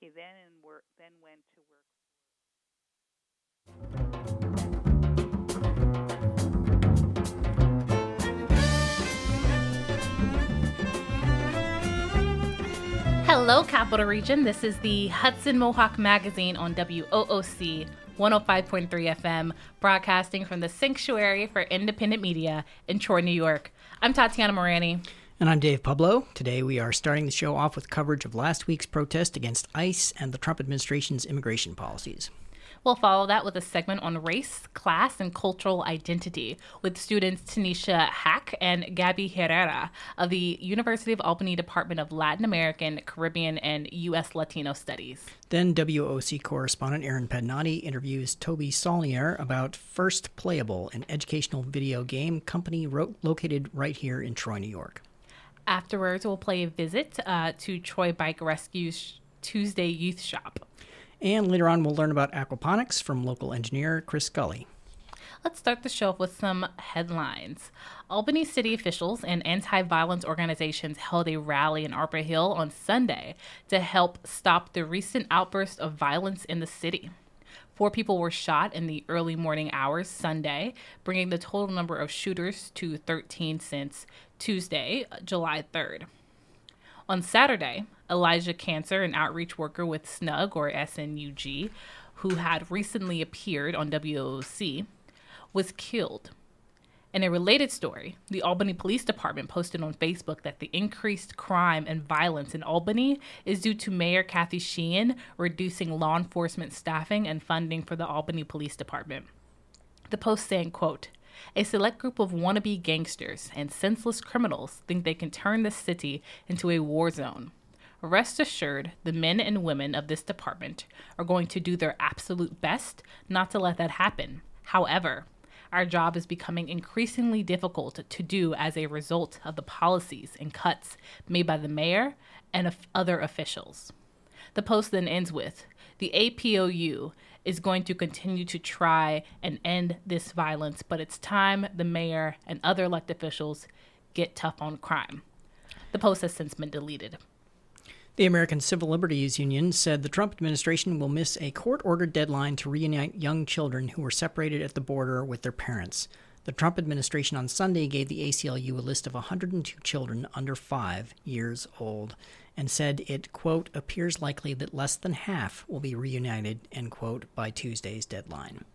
He then went to work. Hello, Capital Region. This is the Hudson Mohawk Magazine on WOOC 105.3 FM, broadcasting from the Sanctuary for Independent Media in Troy, New York. I'm Tatiana Morani. And I'm Dave Pablo. Today we are starting the show off with coverage of last week's protest against ICE and the Trump administration's immigration policies. We'll follow that with a segment on race, class, and cultural identity with students Tanisha Hack and Gabby Herrera of the University of Albany Department of Latin American, Caribbean, and U.S. Latino Studies. Then WOC correspondent Aaron Padnati interviews Toby Saulnier about First Playable, an educational video game company located right here in Troy, New York. Afterwards, we'll play a visit to Troy Bike Rescue's Tuesday Youth Shop. And later on, we'll learn about aquaponics from local engineer Chris Scully. Let's start the show with some headlines. Albany city officials and anti-violence organizations held a rally in Arbor Hill on Sunday to help stop the recent outburst of violence in the city. 4 people were shot in the early morning hours Sunday, bringing the total number of shooters to 13 since Tuesday, July 3rd. On Saturday, Elijah Cancer, an outreach worker with SNUG, or SNUG, who had recently appeared on WOC, was killed. In a related story, the Albany Police Department posted on Facebook that the increased crime and violence in Albany is due to Mayor Kathy Sheehan reducing law enforcement staffing and funding for the Albany Police Department. The post saying, quote, "A select group of wannabe gangsters and senseless criminals think they can turn this city into a war zone. Rest assured, the men and women of this department are going to do their absolute best not to let that happen. However, our job is becoming increasingly difficult to do as a result of the policies and cuts made by the mayor and other officials." The post then ends with, "The APOU is going to continue to try and end this violence, but it's time the mayor and other elected officials get tough on crime." The post has since been deleted. The American Civil Liberties Union said the Trump administration will miss a court-ordered deadline to reunite young children who were separated at the border with their parents. The Trump administration on Sunday gave the ACLU a list of 102 children under 5 years old and said it, quote, "appears likely that less than half will be reunited," end quote, by Tuesday's deadline.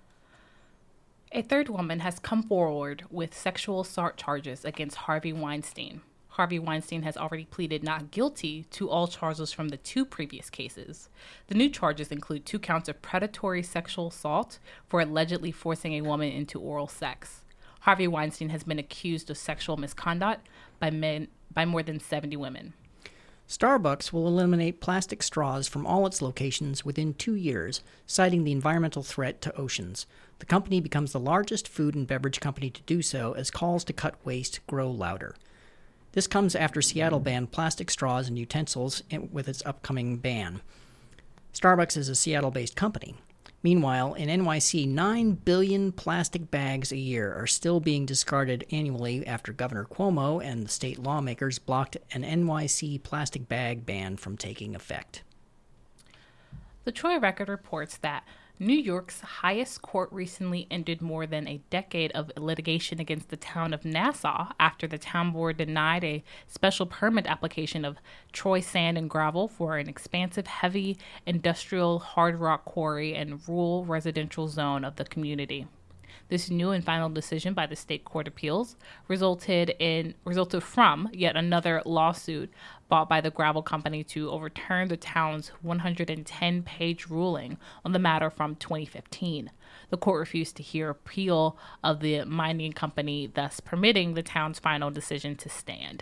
A third woman has come forward with sexual assault charges against Harvey Weinstein. Harvey Weinstein has already pleaded not guilty to all charges from the 2 previous cases. The new charges include 2 counts of predatory sexual assault for allegedly forcing a woman into oral sex. Harvey Weinstein has been accused of sexual misconduct by more than 70 women. Starbucks will eliminate plastic straws from all its locations within 2 years, citing the environmental threat to oceans. The company becomes the largest food and beverage company to do so as calls to cut waste grow louder. This comes after Seattle banned plastic straws and utensils with its upcoming ban. Starbucks is a Seattle-based company. Meanwhile, in NYC, 9 billion plastic bags a year are still being discarded annually after Governor Cuomo and the state lawmakers blocked an NYC plastic bag ban from taking effect. The Troy Record reports that New York's highest court recently ended more than a decade of litigation against the town of Nassau after the town board denied a special permit application of Troy Sand and Gravel for an expansive heavy industrial hard rock quarry and rural residential zone of the community. This new and final decision by the State Court of Appeals resulted from yet another lawsuit brought by the gravel company to overturn the town's 110-page ruling on the matter from 2015. The court refused to hear appeal of the mining company, thus permitting the town's final decision to stand.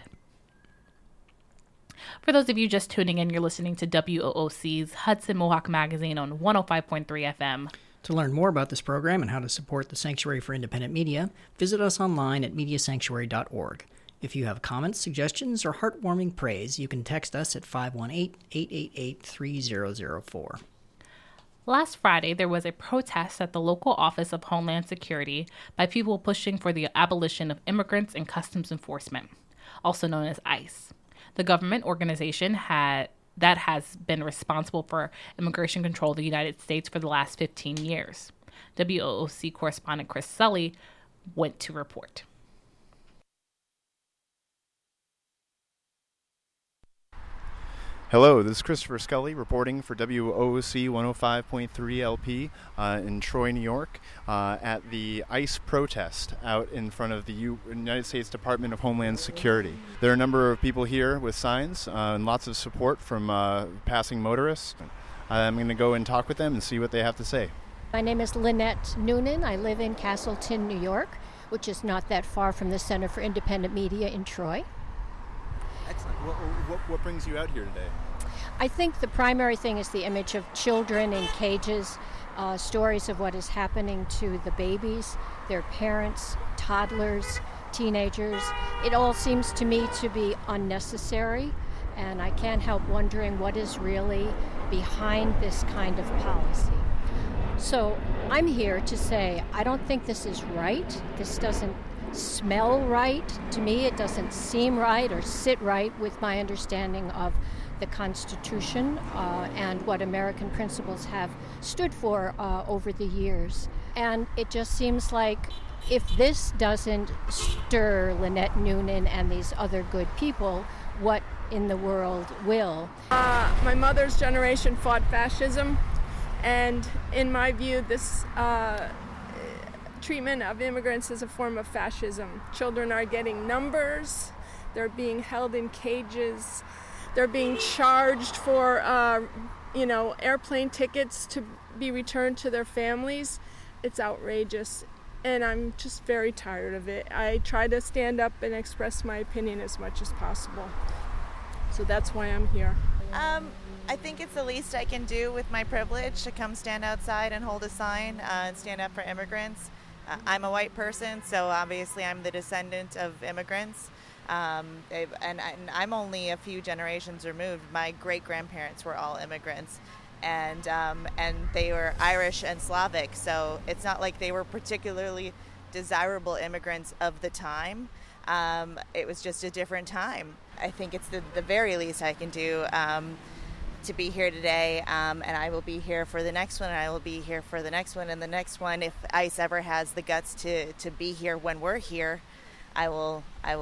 For those of you just tuning in, you're listening to WOOC's Hudson Mohawk Magazine on 105.3 FM. To learn more about this program and how to support the Sanctuary for Independent Media, visit us online at mediasanctuary.org. If you have comments, suggestions, or heartwarming praise, you can text us at 518-888-3004. Last Friday, there was a protest at the local Office of Homeland Security by people pushing for the abolition of Immigrants and Customs Enforcement, also known as ICE. The government organization had that has been responsible for immigration control of the United States for the last 15 years. WOOC correspondent Chris Sully went to report. Hello, this is Christopher Scully reporting for WOOC 105.3 LP in Troy, New York, at the ICE protest out in front of the United States Department of Homeland Security. There are a number of people here with signs and lots of support from passing motorists. I'm going to go and talk with them and see what they have to say. My name is Lynette Noonan. I live in Castleton, New York, which is not that far from the Center for Independent Media in Troy. Excellent. What brings you out here today? I think the primary thing is the image of children in cages, stories of what is happening to the babies, their parents, toddlers, teenagers. It all seems to me to be unnecessary, and I can't help wondering what is really behind this kind of policy. So I'm here to say I don't think this is right. This doesn't smell right. To me, it doesn't seem right or sit right with my understanding of the Constitution and what American principles have stood for over the years. And it just seems like if this doesn't stir Lynette Noonan and these other good people, what in the world will? My mother's generation fought fascism, and in my view, this treatment of immigrants is a form of fascism. Children are getting numbers, they're being held in cages, they're being charged for airplane tickets to be returned to their families. It's outrageous, and I'm just very tired of it. I try to stand up and express my opinion as much as possible. So that's why I'm here. I think it's the least I can do with my privilege to come stand outside and hold a sign and stand up for immigrants. I'm a white person, so obviously I'm the descendant of immigrants. And I'm only a few generations removed. My great-grandparents were all immigrants, and they were Irish and Slavic, so it's not like they were particularly desirable immigrants of the time. It was just a different time. I think it's the very least I can do to be here today, and I will be here for the next one, and I will be here for the next one and the next one. If ICE ever has the guts to be here when we're here, I will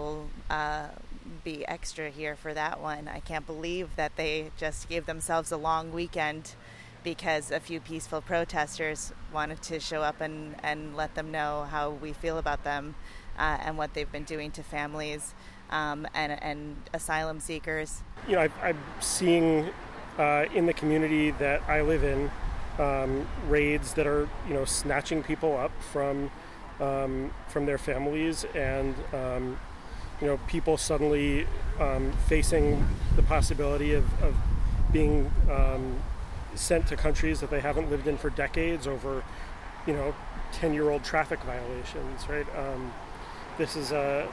be extra here for that one. I can't believe that they just gave themselves a long weekend because a few peaceful protesters wanted to show up and let them know how we feel about them and what they've been doing to families and asylum seekers. You know, I'm seeing in the community that I live in raids that are, snatching people up from their families, and people suddenly facing the possibility of being sent to countries that they haven't lived in for decades over 10-year-old traffic violations, right? This is a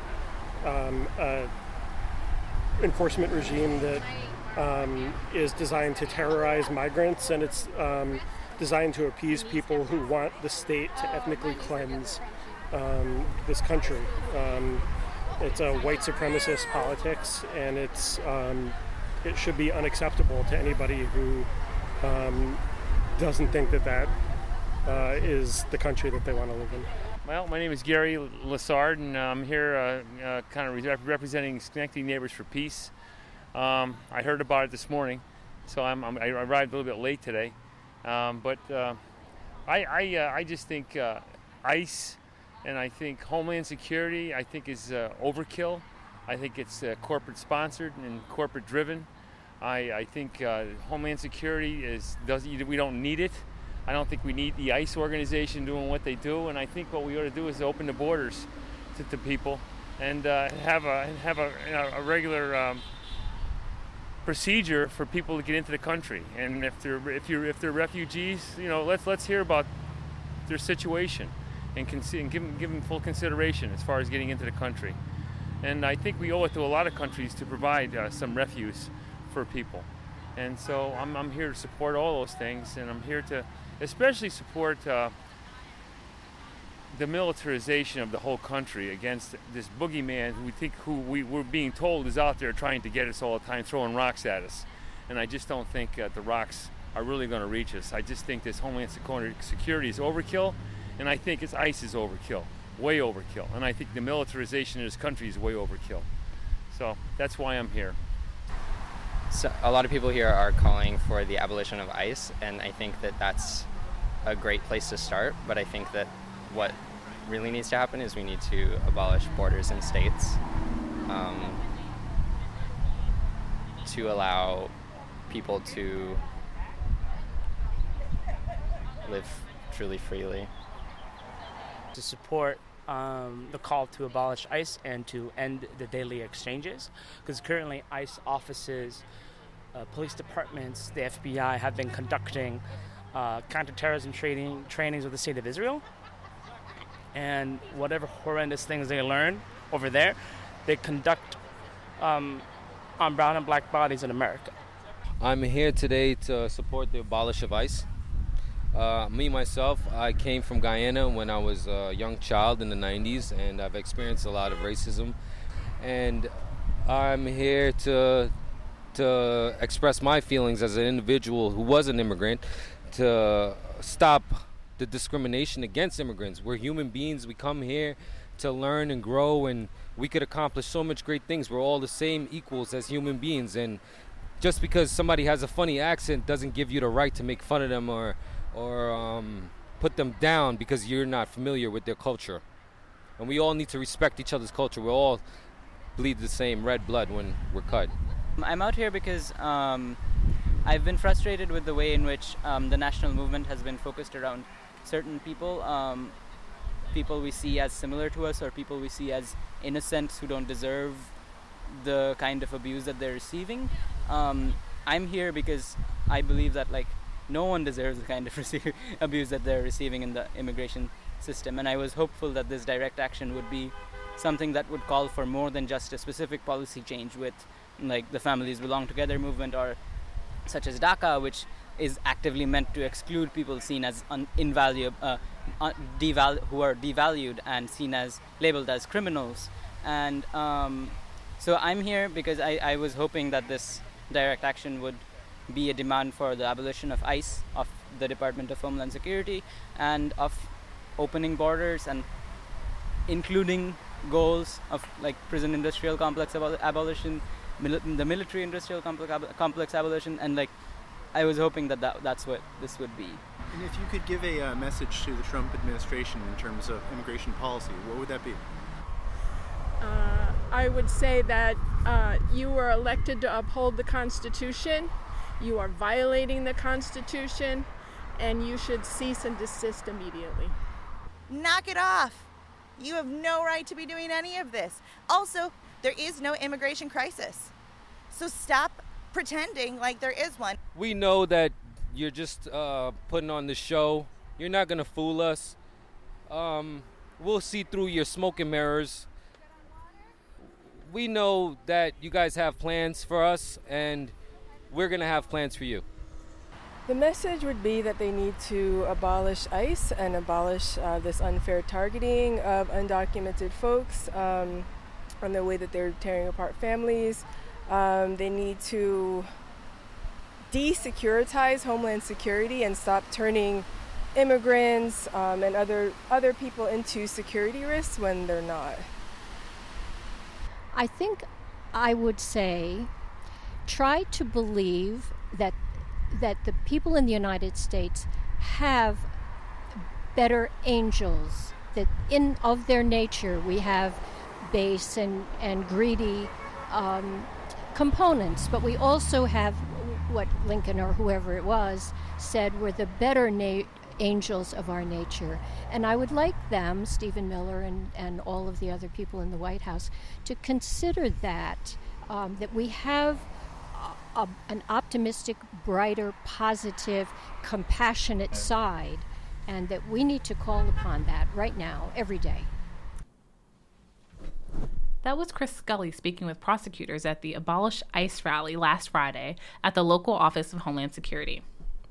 enforcement regime that is designed to terrorize migrants, and it's designed to appease people who want the state to ethnically cleanse this country. It's a white supremacist politics, and it should be unacceptable to anybody who doesn't think that is the country that they want to live in. Well, my name is Gary Lassard, and I'm here kind of representing Schenectady Neighbors for Peace. I heard about it this morning, so I arrived a little bit late today. But I just think ICE and I think Homeland Security, I think, is overkill. I think it's corporate sponsored and corporate driven. I think Homeland Security we don't need it. I don't think we need the ICE organization doing what they do, and I think what we ought to do is open the borders to people and have a regular procedure for people to get into the country. And if they're refugees, let's hear about their situation and give them full consideration as far as getting into the country. And I think we owe it to a lot of countries to provide some refuge for people. And so I'm here to support all those things, and I'm here to especially support the militarization of the whole country against this boogeyman who we're being told is out there trying to get us all the time, throwing rocks at us. and I just don't think the rocks are really going to reach us. I just think this Homeland Security is overkill, and I think its ICE is overkill, way overkill. And I think the militarization of this country is way overkill. So that's why I'm here. So a lot of people here are calling for the abolition of ICE, and I think that that's a great place to start. But I think that what really needs to happen is we need to abolish borders in states to allow people to live truly freely. To support the call to abolish ICE and to end the daily exchanges, because currently ICE offices, police departments, the FBI have been conducting counterterrorism trainings with the State of Israel, and whatever horrendous things they learn over there, they conduct on brown and black bodies in America. I'm here today to support the abolish of ICE. Myself, I came from Guyana when I was a young child in the 90s, and I've experienced a lot of racism. And I'm here to express my feelings as an individual who was an immigrant, to stop the discrimination against immigrants. We're human beings. We come here to learn and grow, and we could accomplish so much great things. We're all the same equals as human beings, and just because somebody has a funny accent doesn't give you the right to make fun of them or put them down because you're not familiar with their culture. And we all need to respect each other's culture. We all bleed the same red blood when we're cut. I'm out here because I've been frustrated with the way in which the national movement has been focused around certain people, people we see as similar to us or people we see as innocents who don't deserve the kind of abuse that they're receiving. I'm here because I believe that no one deserves the kind of abuse that they're receiving in the immigration system, and I was hopeful that this direct action would be something that would call for more than just a specific policy change with the Families Belong Together movement, or such as DACA, which is actively meant to exclude people seen as who are devalued and seen as labeled as criminals. And so I'm here because I was hoping that this direct action would be a demand for the abolition of ICE, of the Department of Homeland Security, and of opening borders, and including goals of prison industrial complex abolition, the military industrial complex abolition, and I was hoping that that's what this would be. And if you could give a message to the Trump administration in terms of immigration policy, what would that be? I would say that you were elected to uphold the Constitution. You are violating the Constitution, and you should cease and desist immediately. Knock it off. You have no right to be doing any of this. Also, there is no immigration crisis. So stop pretending like there is one. We know that you're just putting on the show. You're not going to fool us. We'll see through your smoke and mirrors. We know that you guys have plans for us, and we're going to have plans for you. The message would be that they need to abolish ICE and abolish this unfair targeting of undocumented folks and the way that they're tearing apart families. They need to desecuritize Homeland Security and stop turning immigrants and other people into security risks when they're not. I think I would say try to believe that the people in the United States have better angels, that of their nature we have base and greedy components, but we also have what Lincoln or whoever it was said were the better angels of our nature. And I would like them, Stephen Miller and all of the other people in the White House, to consider that we have an optimistic, brighter, positive, compassionate side, and that we need to call upon that right now, every day. That was Chris Scully speaking with prosecutors at the Abolish ICE rally last Friday at the local Office of Homeland Security.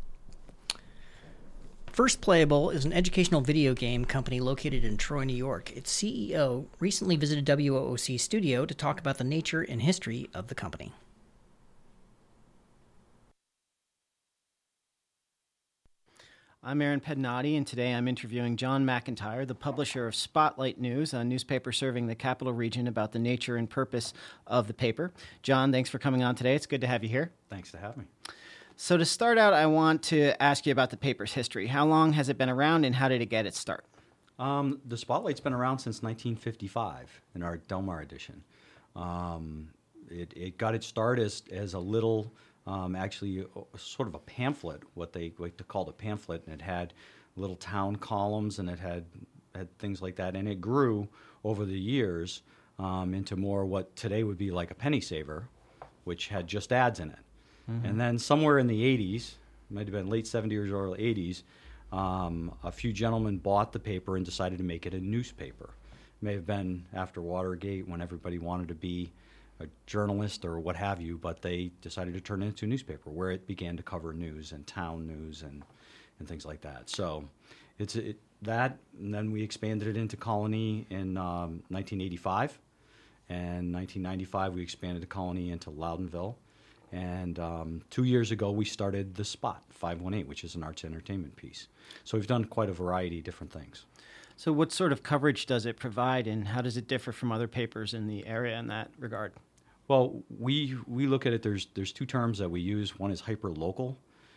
First Playable is an educational video game company located in Troy, New York. Its CEO recently visited WOOC studio to talk about the nature and history of the company. I'm Aaron Pednati, and today I'm interviewing John McIntyre, the publisher of Spotlight News, a newspaper serving the Capital Region, about the nature and purpose of the paper. John, thanks for coming on today. It's good to have you here. Thanks to have me. So to start out, I want to ask you about the paper's history. How long has it been around, and how did it get its start? The Spotlight's been around since 1955 in our Delmar edition. It got its start as a little, actually sort of a pamphlet, what they like to call a pamphlet, and it had little town columns, and it had things like that, and it grew over the years into more what today would be like a penny saver, which had just ads in it. Mm-hmm. And then somewhere in the 80s, might have been late 70s or early 80s, a few gentlemen bought the paper and decided to make it a newspaper. It may have been after Watergate, when everybody wanted to be a journalist or what have you, but they decided to turn it into a newspaper where it began to cover news and town news and things like that. So it's that, and then we expanded it into Colony in 1985, and 1995 we expanded the Colony into Loudonville, and 2 years ago we started The Spot 518, which is an arts entertainment piece. So we've done quite a variety of different things. So what sort of coverage does it provide, and how does it differ from other papers in the area in that regard? Well, we look at it, there's two terms that we use. One is hyper-local,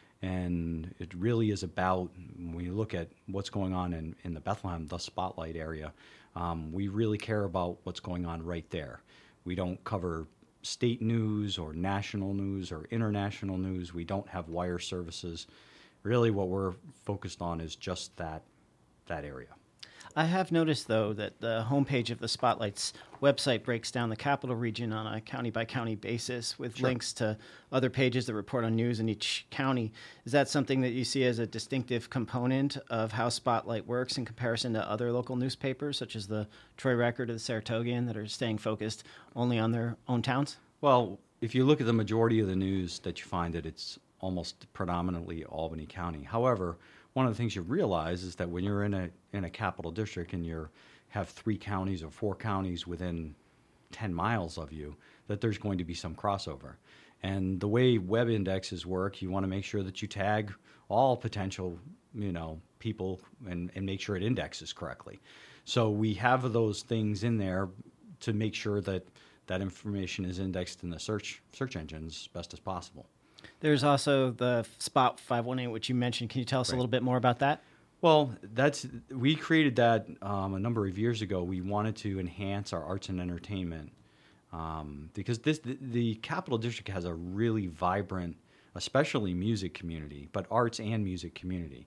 and it really is about, when you look at what's going on in the Bethlehem, the Spotlight area, we really care about what's going on right there. We don't cover state news or national news or international news. We don't have wire services. Really what we're focused on is just that area. I have noticed, though, that the homepage of the Spotlight's website breaks down the Capital Region on a county-by-county basis with links to other pages that report on news in each county. Is that something that you see as a distinctive component of how Spotlight works in comparison to other local newspapers, such as the Troy Record or the Saratogian, that are staying focused only on their own towns? Well, if you look at the majority of the news, that you find that it's almost predominantly Albany County. However, one of the things you realize is that when you're in a capital district and you have 3 counties or 4 counties within 10 miles of you, that there's going to be some crossover. And the way web indexes work, you want to make sure that you tag all potential, people and make sure it indexes correctly. So we have those things in there to make sure that that information is indexed in the search engines as best as possible. There's also the Spot 518, which you mentioned. Can you tell us a little bit more about that? Well, we created that a number of years ago. We wanted to enhance our arts and entertainment because the Capital District has a really vibrant, especially music community, but arts and music community.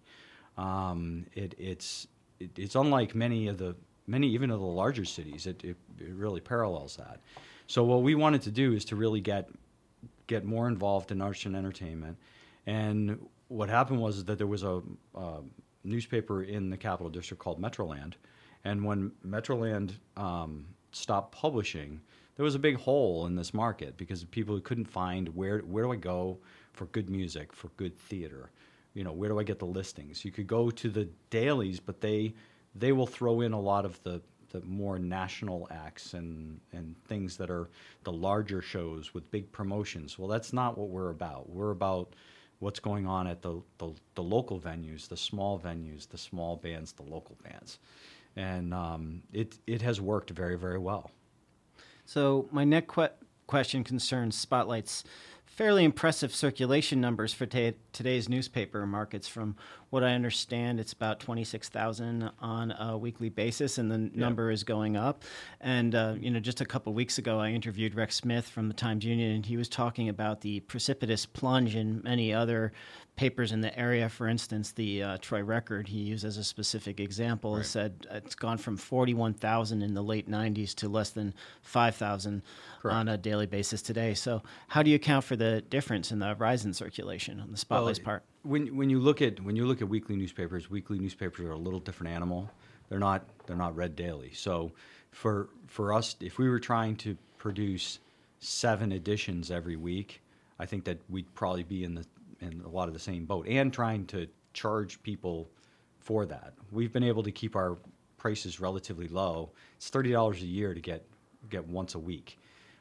It's unlike many even of the larger cities. It really parallels that. So what we wanted to do is to really get more involved in arts and entertainment. And what happened was that there was a newspaper in the Capital District called Metroland. And when Metroland stopped publishing, there was a big hole in this market because people couldn't find where do I go for good music, for good theater? Where do I get the listings? You could go to the dailies, but they will throw in a lot of the more national acts and things that are the larger shows with big promotions. Well, that's not what we're about. We're about what's going on at the local venues, the small venues, the small bands, the local bands. And it has worked very, very well. So my next question concerns Spotlight's fairly impressive circulation numbers for today's newspaper markets. From what I understand, it's about 26,000 on a weekly basis, and the number is going up. And, just a couple of weeks ago, I interviewed Rex Smith from the Times-Union, and he was talking about the precipitous plunge in many other papers in the area. For instance, the Troy Record, he used as a specific example, said it's gone from 41,000 in the late 90s to less than 5,000 on a daily basis today. So how do you account for the difference in the rise in circulation on the Spotlight's part? When you look at weekly newspapers are a little different animal. They're not read daily. So for us, if we were trying to produce 7 editions every week, I think that we'd probably be in a lot of the same boat, and trying to charge people for that. We've been able to keep our prices relatively low. It's $30 a year to get once a week.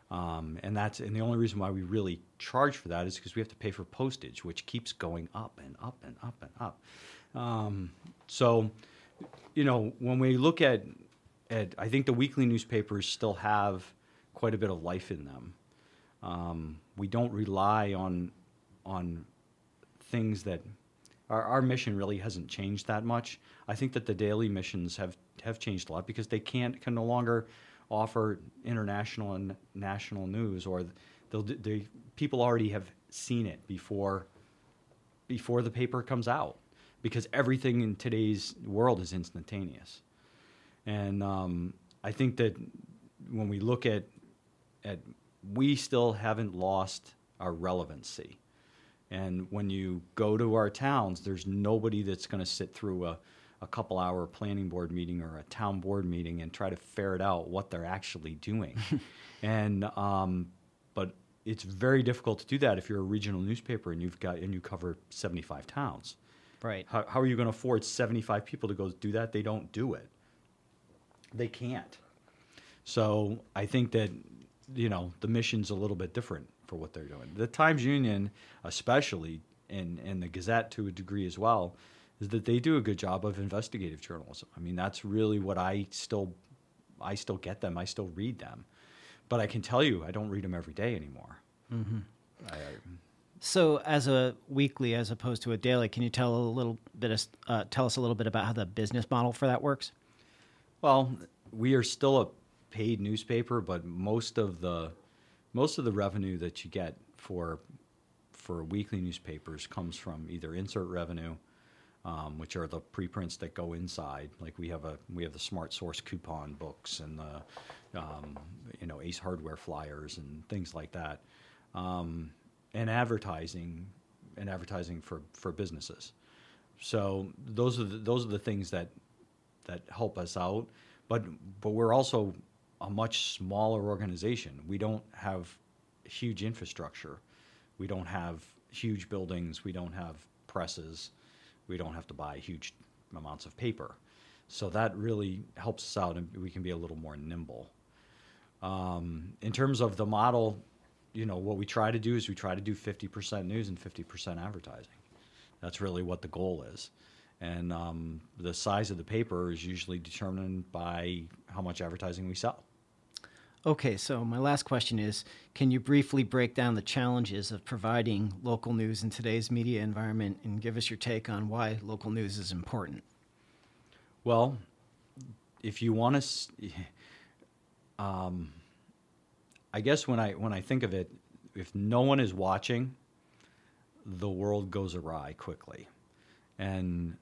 And the only reason why we really charge for that is because we have to pay for postage, which keeps going up and up and up and up. So, when we look at I think the weekly newspapers still have quite a bit of life in them. We don't rely on things that our mission really hasn't changed that much. I think that the daily missions have changed a lot because they can no longer offer international and national news, or people already have seen it before the paper comes out, because everything in today's world is instantaneous. And I think that when we look at we still haven't lost our relevancy. And when you go to our towns, there's nobody that's going to sit through a couple-hour planning board meeting or a town board meeting and try to ferret out what they're actually doing. But it's very difficult to do that if you're a regional newspaper and you cover 75 towns. Right. How are you going to afford 75 people to go do that? They don't do it. They can't. So I think that the mission's a little bit different for what they're doing. The Times-Union, especially, and the Gazette to a degree as well, is that they do a good job of investigative journalism. I mean, that's really what I still get them. I still read them. But I can tell you, I don't read them every day anymore. Mm-hmm. So as a weekly as opposed to a daily, can you tell us a little bit about how the business model for that works? Well, we are still a paid newspaper, but most of the revenue that you get for weekly newspapers comes from either insert revenue, which are the preprints that go inside. Like we have the Smart Source coupon books and the Ace Hardware flyers and things like that, and advertising for businesses. So those are the things that help us out. But we're also a much smaller organization. We don't have huge infrastructure. We don't have huge buildings. We don't have presses. We don't have to buy huge amounts of paper. So that really helps us out, and we can be a little more nimble. In terms of the model, what we try to do is we try to do 50% news and 50% advertising. That's really what the goal is. And the size of the paper is usually determined by how much advertising we sell. Okay, so my last question is, can you briefly break down the challenges of providing local news in today's media environment and give us your take on why local news is important? Well, if you want to, I guess when I think of it, if no one is watching, the world goes awry quickly. And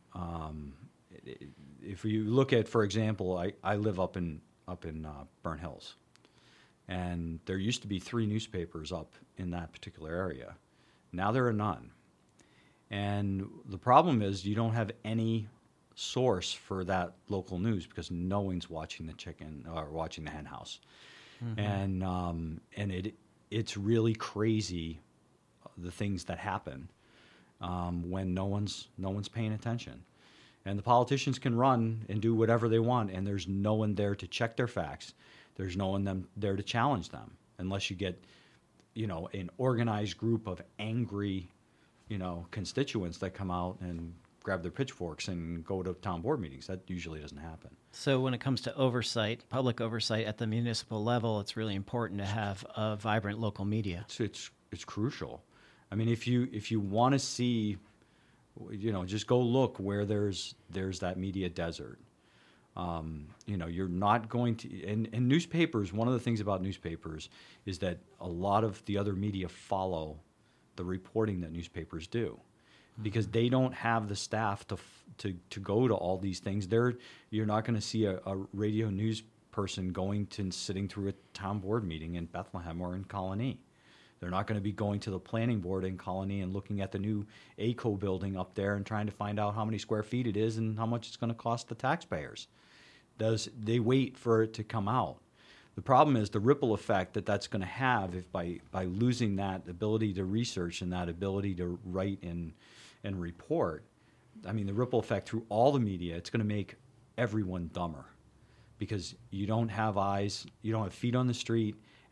if you look at, for example, I live up in Burnt Hills, and there used to be 3 newspapers up in that particular area. Now there are none. And the problem is you don't have any source for that local news because no one's watching the chicken or watching the hen house. Mm-hmm. And it's really crazy the things that happen when no one's paying attention. And the politicians can run and do whatever they want, and there's no one there to check their facts. There's no one there to challenge them unless you get, an organized group of angry, constituents that come out and grab their pitchforks and go to town board meetings. That usually doesn't happen. So when it comes to oversight, public oversight at the municipal level, it's really important to have a vibrant local media. It's crucial. I mean, if you want to see, just go look where there's that media desert. You're not going to, and newspapers, one of the things about newspapers is that a lot of the other media follow the reporting that newspapers do, because they don't have the staff to go to all these things. You're not going to see a radio news person sitting through a town board meeting in Bethlehem or in Colony. They're not going to be going to the planning board in Colony and looking at the new ACO building up there and trying to find out how many square feet it is and how much it's going to cost the taxpayers. They wait for it to come out. The problem is the ripple effect that's going to have if by losing that ability to research and that ability to write and report. I mean, the ripple effect through all the media, it's going to make everyone dumber, because you don't have eyes, you don't have feet on the street,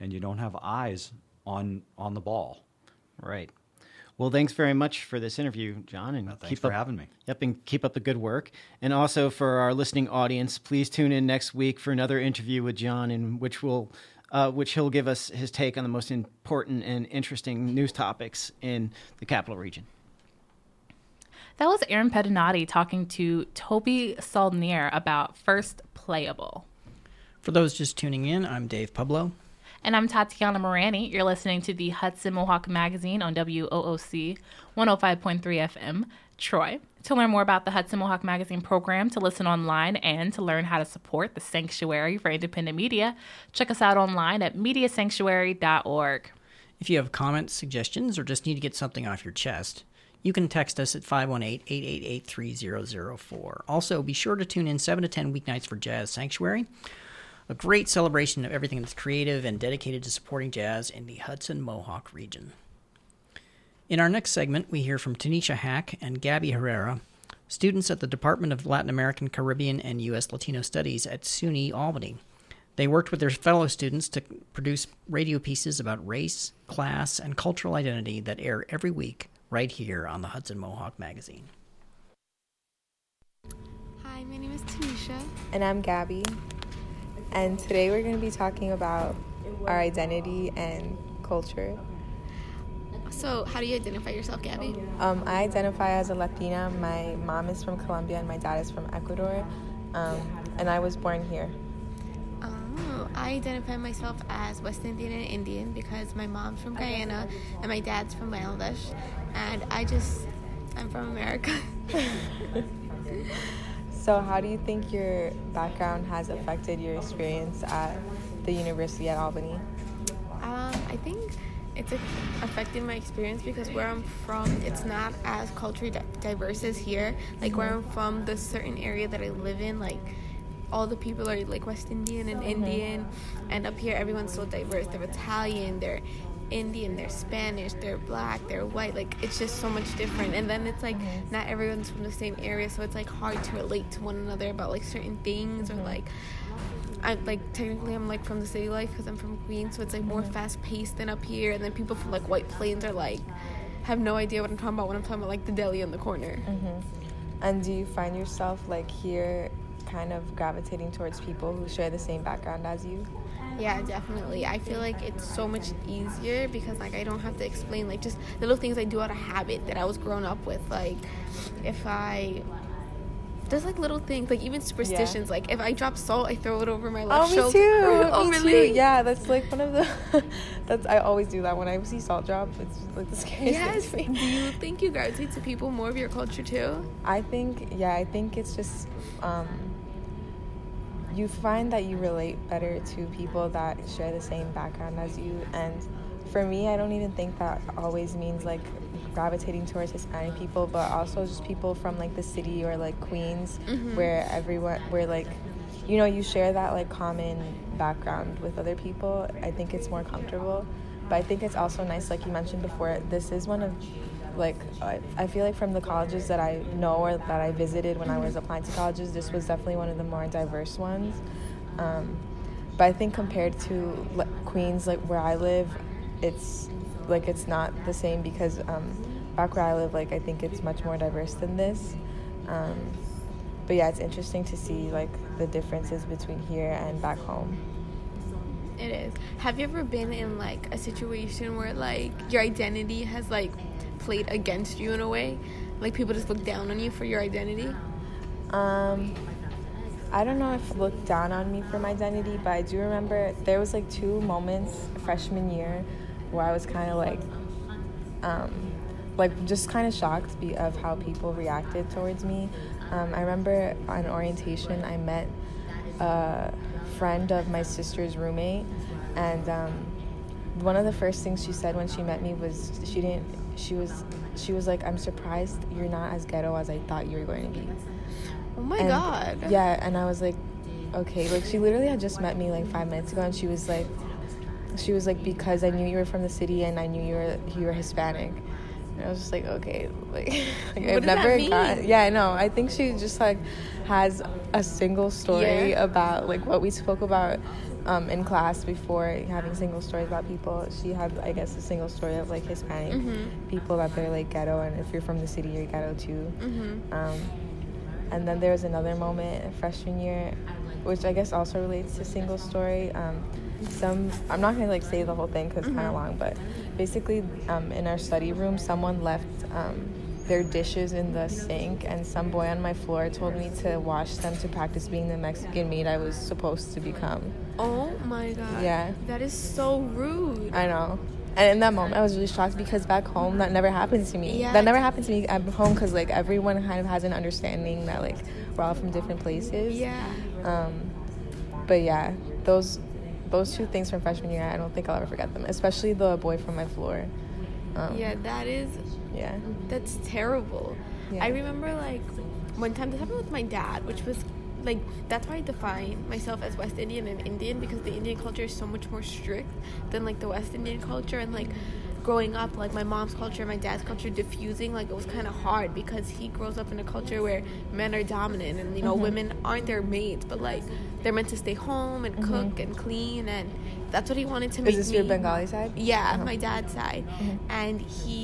and you don't have eyes on the ball. Right. Well, thanks very much for this interview, John, and thanks for having me. Yep, and keep up the good work. And also for our listening audience, please tune in next week for another interview with John, in which he'll give us his take on the most important and interesting news topics in the Capital Region. That was Aaron Pedinati talking to Toby Saulnier about First Playable. For those just tuning in, I'm Dave Pablo. And I'm Tatiana Morani. You're listening to the Hudson Mohawk Magazine on WOOC 105.3 FM, Troy. To learn more about the Hudson Mohawk Magazine program, to listen online, and to learn how to support the Sanctuary for Independent Media, check us out online at mediasanctuary.org. If you have comments, suggestions, or just need to get something off your chest, you can text us at 518-888-3004. Also, be sure to tune in 7 to 10 weeknights for Jazz Sanctuary, a great celebration of everything that's creative and dedicated to supporting jazz in the Hudson Mohawk region. In our next segment, we hear from Tanisha Hack and Gabby Herrera, students at the Department of Latin American, Caribbean, and U.S. Latino Studies at SUNY Albany. They worked with their fellow students to produce radio pieces about race, class, and cultural identity that air every week right here on the Hudson Mohawk Magazine. Hi, my name is Tanisha. And I'm Gabby. And today we're going to be talking about our identity and culture. So, how do you identify yourself, Gabby? I identify as a Latina. My mom is from Colombia and my dad is from Ecuador. And I was born here. I identify myself as West Indian and Indian because my mom's from Guyana and my dad's from Bangladesh. And I'm from America. So how do you think your background has affected your experience at the University at Albany? I think it's affected my experience because where I'm from, it's not as culturally diverse as here. Like where I'm from, the certain area that I live in, like all the people are like West Indian and Indian, and up here everyone's so diverse. They're Italian, they're Indian, they're Spanish, they're black, they're white. Like it's just so much different. And then it's like not everyone's from the same area, so it's like hard to relate to one another about like certain things. Or like I'm like from the city life because I'm from Queens, so it's like more fast paced than up here. And then people from like White Plains are like have no idea what I'm talking about when I'm talking about like the deli in the corner. And do you find yourself like here kind of gravitating towards people who share the same background as you? Yeah, definitely. I feel like it's so much easier because like I don't have to explain like just little things I do out of habit that I was grown up with. Like there's like little things, like even superstitions. Yeah. Like if I drop salt, I throw it over my left shoulder. Oh, me really? Too. Yeah, that's like one of the. I always do that when I see salt drop. It's like the scariest thing to me. Do you think you gravitate to people more of your culture too? I think it's just. You find that you relate better to people that share the same background as you. And for me, I don't even think that always means like gravitating towards Hispanic people, but also just people from like the city or like Queens, where like, you know, you share that like common background with other people. I think it's more comfortable. But I think it's also nice, like you mentioned before, this is one of like I feel like from the colleges that I know or that I visited when I was applying to colleges, this was definitely one of the more diverse ones. But I think compared to Queens, like where I live, it's not the same because back where I live, like I think it's much more diverse than this. But yeah, it's interesting to see like the differences between here and back home. It is. Have you ever been in like a situation where like your identity has like played against you in a way, like people just look down on you for your identity? I don't know if looked down on me for my identity, but I do remember there was like 2 moments freshman year where I was kind of like just kind of shocked of how people reacted towards me. I remember on orientation I met a friend of my sister's roommate, and one of the first things she said when she met me was she was like, "I'm surprised you're not as ghetto as I thought you were going to be." Oh my God. Yeah, and I was like, okay, like she literally had just met me like 5 minutes ago, and she was like because I knew you were from the city and I knew you were Hispanic. And I was just like, okay, like I've never got. Yeah, I know. I think she just like has a single story about like what we spoke about in class before having single stories about people. She had, I guess, a single story of like Hispanic people that they're like ghetto, and if you're from the city, you're ghetto too. And then there was another moment in freshman year, which I guess also relates to single story. I'm not gonna like say the whole thing because it's kind of long, but basically in our study room, someone left their dishes in the sink, and some boy on my floor told me to wash them to practice being the Mexican maid I was supposed to become. Oh my god. Yeah. That is so rude. I know. And in that moment, I was really shocked because back home, that never happened to me. Yeah. That never happened to me at home because, like, everyone kind of has an understanding that, like, we're all from different places. Yeah. But, yeah, those two things from freshman year, I don't think I'll ever forget them, especially the boy from my floor. Yeah, that is... Yeah. That's terrible. Yeah. I remember, like, one time this happened with my dad, which was... Like, that's why I define myself as West Indian and Indian, because the Indian culture is so much more strict than, like, the West Indian culture. And, like, growing up, like, my mom's culture and my dad's culture diffusing, like, it was kind of hard because he grows up in a culture where men are dominant and, you know, women aren't their maids, but, like, they're meant to stay home and cook and clean, and that's what he wanted to make me. Is this your Bengali side? Yeah, my dad's side. And he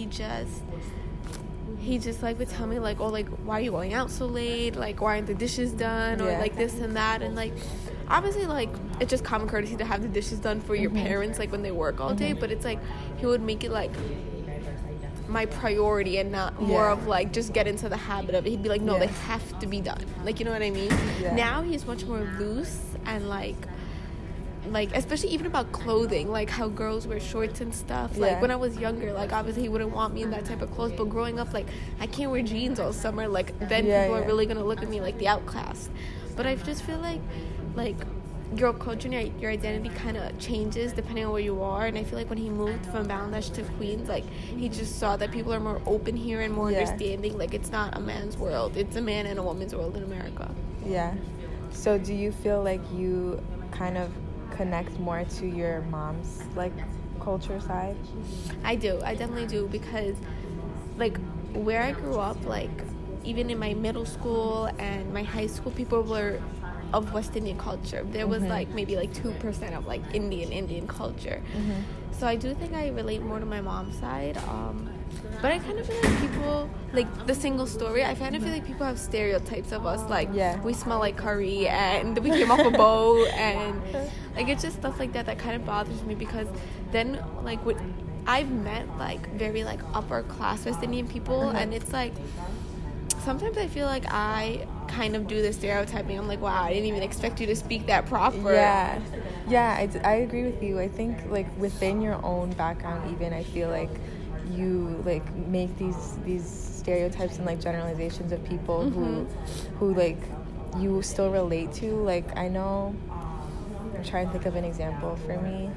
just like would tell me like, oh, like, why are you going out so late, like, why aren't the dishes done, or like this and that. And like, obviously, like, it's just common courtesy to have the dishes done for your parents, like, when they work all day, but it's like he would make it like my priority and not more of like just get into the habit of it. He'd be like, no, they have to be done, like, you know what I mean? Now he's much more loose and like especially even about clothing, like how girls wear shorts and stuff. Like when I was younger, like obviously he wouldn't want me in that type of clothes, but growing up, like, I can't wear jeans all summer, like then people are really gonna look at me like the outcast. But I just feel like your culture and your identity kind of changes depending on where you are. And I feel like when he moved from Bangladesh to Queens, like, he just saw that people are more open here and more understanding. Like, it's not a man's world, it's a man and a woman's world in America. So do you feel like you kind of connect more to your mom's, like, culture side? I definitely do, because like where I grew up, like even in my middle school and my high school, people were of West Indian culture. There was like maybe like 2% of like Indian culture. So I do think I relate more to my mom's side. But I kind of feel like people, like the single story, I kind of feel like people have stereotypes of us, like we smell like curry and we came off a boat, and like it's just stuff like that kind of bothers me, because then like I've met like very like upper class West Indian people, and it's like sometimes I feel like I kind of do the stereotyping. I'm like, wow, I didn't even expect you to speak that proper. I agree with you. I think like within your own background, even, I feel like you like make these stereotypes and like generalizations of people who like you still relate to. Like, I know, I'm trying to think of an example for me.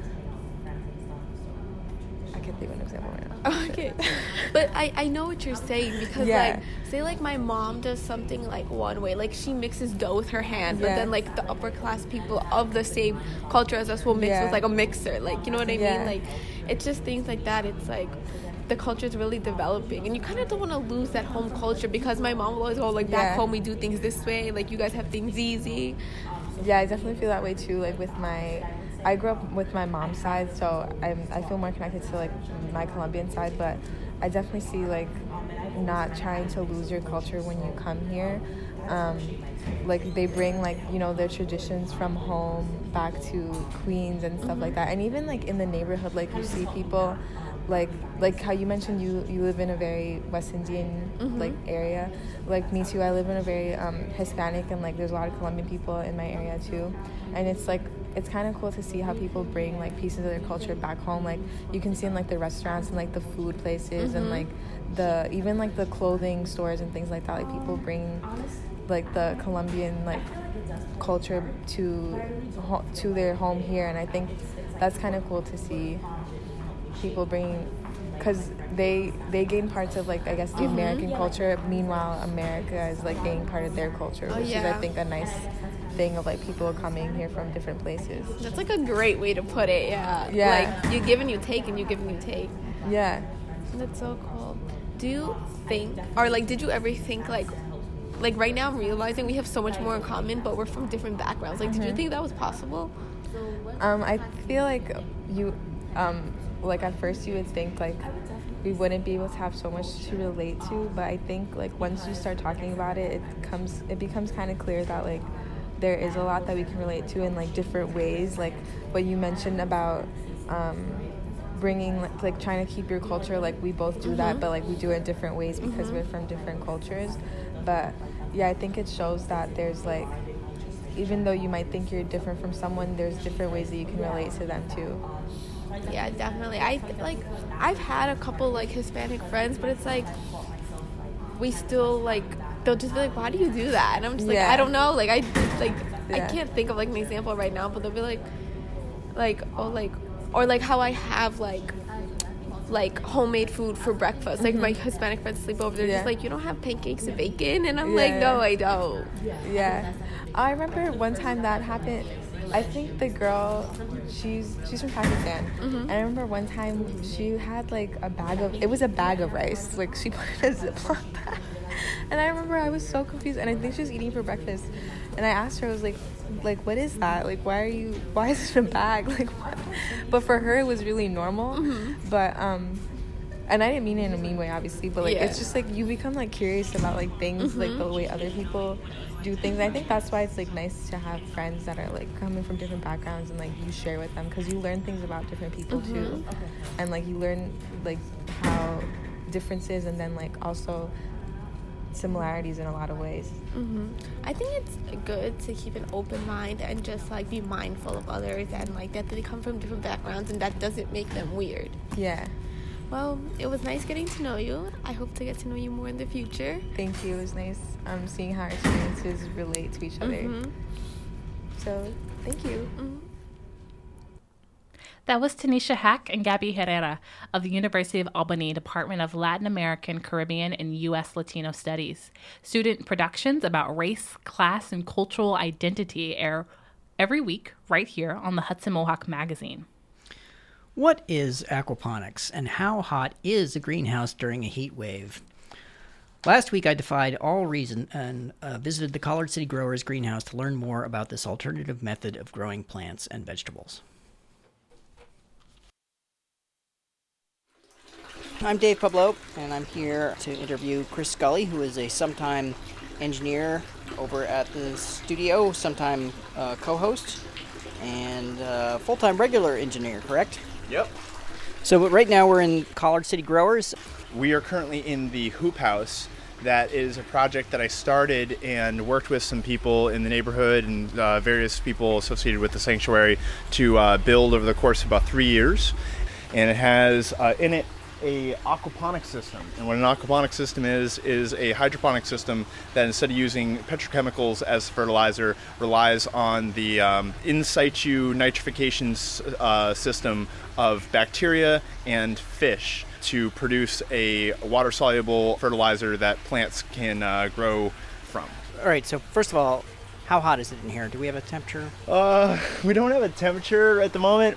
I can't think of an example right now. Okay. But I know what you're saying, because like, say like my mom does something like one way, like she mixes dough with her hand, but then like the upper class people of the same culture as us will mix with like a mixer, like, you know what I mean? Like, it's just things like that. It's like the culture is really developing, and you kind of don't want to lose that home culture, because my mom will always go like, back home we do things this way, like you guys have things easy. I definitely feel that way too. Like I grew up with my mom's side, so I feel more connected to like my Colombian side, but I definitely see like not trying to lose your culture when you come here. Like they bring like, you know, their traditions from home back to Queens and stuff like that. And even like in the neighborhood, like you see people like how you mentioned you live in a very West Indian like area. Like me too, I live in a very Hispanic, and like there's a lot of Colombian people in my area too. And it's like, it's kind of cool to see how people bring like pieces of their culture back home. Like you can see in like the restaurants and like the food places and like even like the clothing stores and things like that. Like people bring like the Colombian like culture to their home here, and I think that's kind of cool to see people bringing, because they gain parts of like, I guess, the American culture. Meanwhile, America is like being part of their culture, which is, I think, a nice thing of like people coming here from different places. That's like a great way to put it. Like you give and you take, and you give and you take. That's so cool. Do you think, or like, did you ever think like right now I'm realizing we have so much more in common, but we're from different backgrounds. Like, did you think that was possible? I feel like you, like at first you would think like we wouldn't be able to have so much to relate to, but I think like once you start talking about it, it becomes kind of clear that like there is a lot that we can relate to in like different ways. Like what you mentioned about bringing like trying to keep your culture, like we both do that, but like we do it in different ways because we're from different cultures. But yeah, I think it shows that there's like, even though you might think you're different from someone, there's different ways that you can relate to them too. Yeah, definitely. I've had a couple like Hispanic friends, but it's like we still like, they'll just be like, why do you do that? And I'm just like, I don't know, like I can't think of like an example right now, but they'll be like or like how I have like homemade food for breakfast. Like my Hispanic friends sleep over, they're just like, you don't have pancakes and bacon? And I'm like, no, I don't. Yeah. I remember one time that happened. I think the girl, she's from Pakistan, and I remember one time she had like a bag of rice, like she put it in a Ziploc bag, and I remember I was so confused, and I think she was eating for breakfast, and I asked her, I was like what is that, like why is it in a bag, like what? But for her it was really normal, but and I didn't mean it in a mean way, obviously, but like it's just like you become like curious about like things, like the way other people do things. And I think that's why it's like nice to have friends that are like coming from different backgrounds and like you share with them, because you learn things about different people too, and like you learn like how differences and then like also similarities in a lot of ways. I think it's good to keep an open mind and just like be mindful of others, and like that they come from different backgrounds and that doesn't make them weird. Yeah. Well, it was nice getting to know you. I hope to get to know you more in the future. Thank you. It was nice seeing how our experiences relate to each other. So, thank you. That was Tanisha Hack and Gabby Herrera of the University of Albany Department of Latin American, Caribbean, and U.S. Latino Studies. Student productions about race, class, and cultural identity air every week right here on the Hudson Mohawk Magazine. What is aquaponics, and how hot is a greenhouse during a heat wave? Last week I defied all reason and visited the Collard City Growers greenhouse to learn more about this alternative method of growing plants and vegetables. I'm Dave Pablo, and I'm here to interview Chris Scully, who is a sometime engineer over at the studio, sometime co-host, and full-time regular engineer, correct? Yep. So right now we're in Collard City Growers. We are currently in the hoop house. That is a project that I started and worked with some people in the neighborhood and various people associated with the sanctuary to build over the course of about 3 years. And it has in it a aquaponics system. And what an aquaponics system is a hydroponic system that, instead of using petrochemicals as fertilizer, relies on the in situ nitrification system of bacteria and fish to produce a water-soluble fertilizer that plants can grow from. All right, so first of all, how hot is it in here? Do we have a temperature? We don't have a temperature at the moment.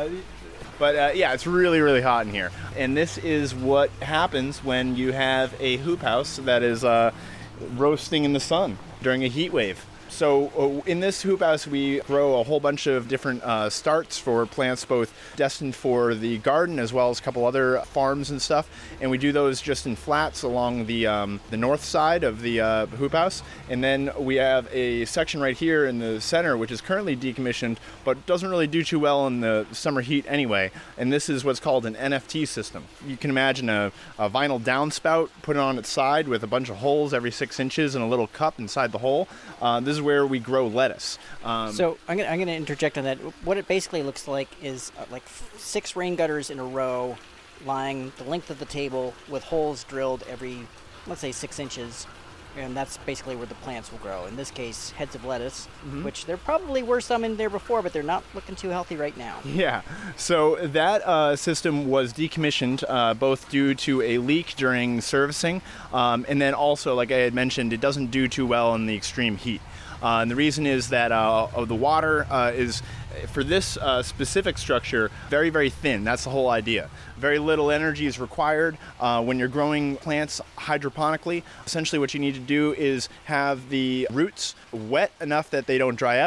But yeah, it's really, really hot in here. And this is what happens when you have a hoop house that is roasting in the sun during a heat wave. So in this hoop house, we grow a whole bunch of different starts for plants, both destined for the garden as well as a couple other farms and stuff. And we do those just in flats along the north side of the hoop house. And then we have a section right here in the center, which is currently decommissioned, but doesn't really do too well in the summer heat anyway. And this is what's called an NFT system. You can imagine a vinyl downspout put on its side with a bunch of holes every 6 inches and a little cup inside the hole. This is where we grow lettuce. So I'm going to interject on that. What it basically looks like is like 6 rain gutters in a row lying the length of the table with holes drilled every, let's say, 6 inches. And that's basically where the plants will grow. In this case, heads of lettuce, which there probably were some in there before, but they're not looking too healthy right now. Yeah. So that system was decommissioned both due to a leak during servicing, and then also, like I had mentioned, it doesn't do too well in the extreme heat. And the reason is that the water is, for this specific structure, very, very thin. That's the whole idea. Very little energy is required when you're growing plants hydroponically. Essentially what you need to do is have the roots wet enough that they don't dry out,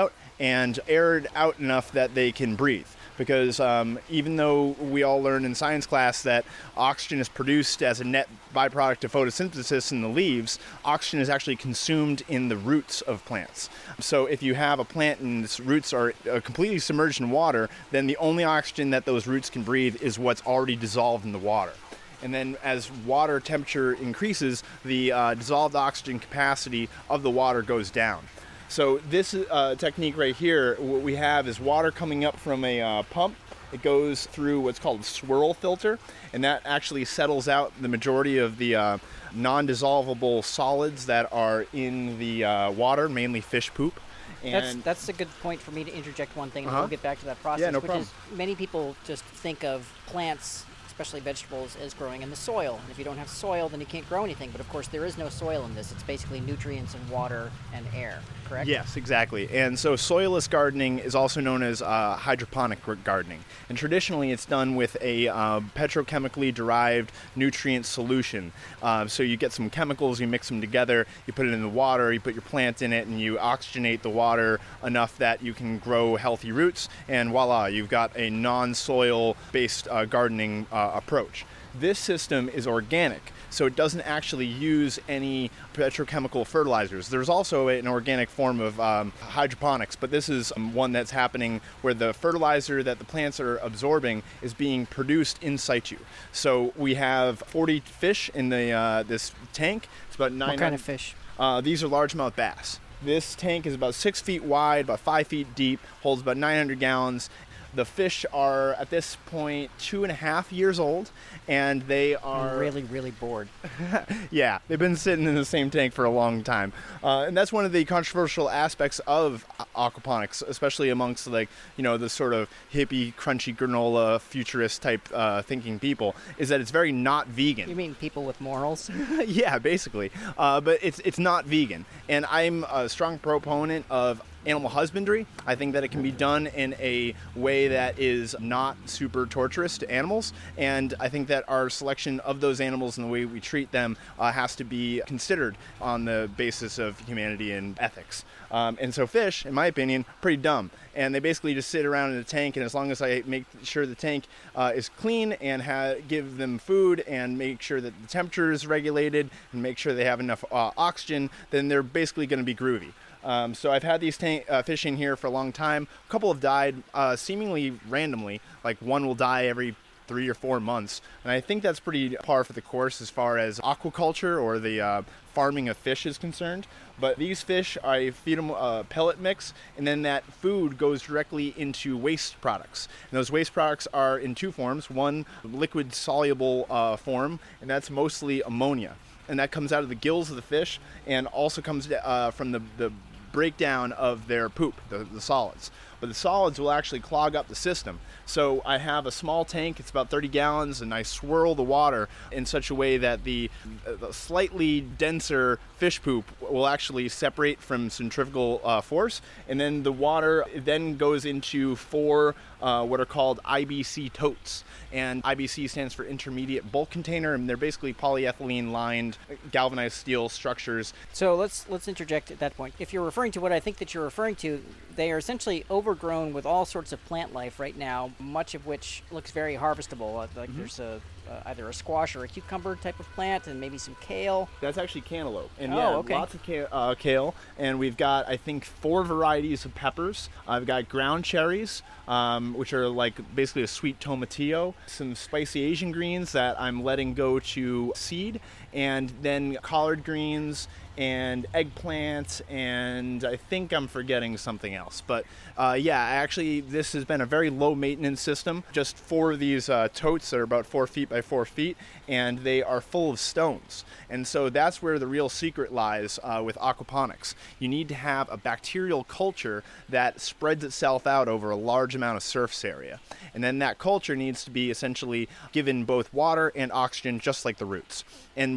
and aired out enough that they can breathe. Because even though we all learn in science class that oxygen is produced as a net byproduct of photosynthesis in the leaves, oxygen is actually consumed in the roots of plants. So if you have a plant and its roots are completely submerged in water, then the only oxygen that those roots can breathe is what's already dissolved in the water. And then as water temperature increases, the dissolved oxygen capacity of the water goes down. So this technique right here, what we have is water coming up from a pump. It goes through what's called a swirl filter, and that actually settles out the majority of the non-dissolvable solids that are in the water, mainly fish poop. And that's a good point for me to interject one thing, and we'll get back to that process. Yeah, no which problem. is many people just think of plants, especially vegetables, as growing in the soil. And if you don't have soil, then you can't grow anything. But of course, there is no soil in this. It's basically nutrients and water and air, correct? Yes, exactly. And so soilless gardening is also known as hydroponic gardening. And traditionally, it's done with a petrochemically derived nutrient solution. So you get some chemicals, you mix them together, you put it in the water, you put your plant in it, and you oxygenate the water enough that you can grow healthy roots. And voila, you've got a non-soil-based gardening approach. This system is organic, so it doesn't actually use any petrochemical fertilizers. There's also an organic form of hydroponics, but this is one that's happening where the fertilizer that the plants are absorbing is being produced in situ. So we have 40 fish in the this tank. It's about 9. What kind of fish? These are largemouth bass. This tank is about 6 feet wide, about 5 feet deep, holds about 900 gallons. The fish are, at this point, 2.5 years old, and they are... I'm really, really bored. Yeah, they've been sitting in the same tank for a long time. And that's one of the controversial aspects of aquaponics, especially amongst, like, you know, the sort of hippie, crunchy granola, futurist type thinking people, is that it's very not vegan. You mean people with morals? Yeah, basically. But it's not vegan. And I'm a strong proponent of animal husbandry. I think that it can be done in a way that is not super torturous to animals, and I think that our selection of those animals and the way we treat them has to be considered on the basis of humanity and ethics. And so fish, in my opinion, pretty dumb, and they basically just sit around in a tank, and as long as I make sure the tank is clean and give them food and make sure that the temperature is regulated and make sure they have enough oxygen, then they're basically going to be groovy. So I've had these fish in here for a long time. A couple have died seemingly randomly, like one will die every 3 or 4 months. And I think that's pretty par for the course as far as aquaculture or the farming of fish is concerned. But these fish, I feed them a pellet mix, and then that food goes directly into waste products. And those waste products are in 2 forms. One, liquid soluble form, and that's mostly ammonia. And that comes out of the gills of the fish and also comes from the breakdown of their poop, the solids. But the solids will actually clog up the system. So I have a small tank, it's about 30 gallons, and I swirl the water in such a way that the slightly denser fish poop will actually separate from centrifugal force, and then the water then goes into 4 what are called IBC totes. And IBC stands for intermediate bulk container, and they're basically polyethylene lined galvanized steel structures. So let's interject at that point. If you're referring to what I think that you're referring to, they are essentially overgrown with all sorts of plant life right now, much of which looks very harvestable. Like there's either a squash or a cucumber type of plant, and maybe some kale. That's actually cantaloupe. And okay. Lots of kale. And we've got, I think, 4 varieties of peppers. I've got ground cherries, which are like basically a sweet tomatillo. Some spicy Asian greens that I'm letting go to seed. And then collard greens and eggplants, and I think I'm forgetting something else. But actually this has been a very low maintenance system. Just 4 of these totes that are about 4 feet by 4 feet, and they are full of stones. And so that's where the real secret lies with aquaponics. You need to have a bacterial culture that spreads itself out over a large amount of surface area. And then that culture needs to be essentially given both water and oxygen, just like the roots. And